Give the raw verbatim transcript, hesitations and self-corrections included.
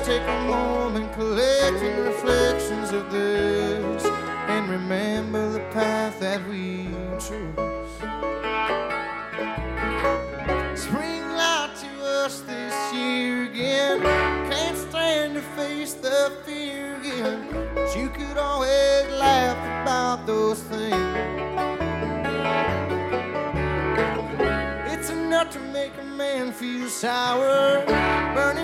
take a moment collecting reflections of this and remember the path that we chose. Spring light to us this year again. Can't stand to face the fear again, but you could always laugh about those things. It's enough to make a man feel sour, burning